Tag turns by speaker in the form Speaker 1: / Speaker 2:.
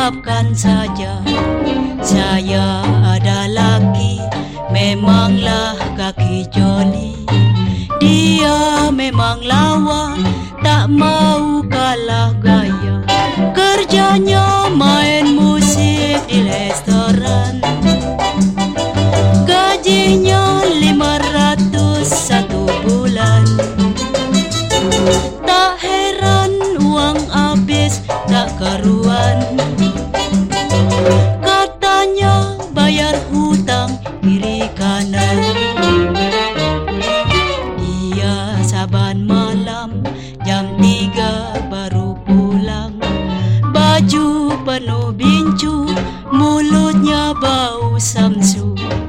Speaker 1: ungkapkan saja, saya ada laki, memanglah kaki joli. Dia memang lawa, tak mau kalah gaya. Kerjanya main musik di restoran, gajinya 500 satu bulan. Tak heran uang habis tak karuan. Katanya bayar hutang kiri kanan. Dia saban malam jam 3 baru pulang. Baju penuh bincu, mulutnya bau samsu.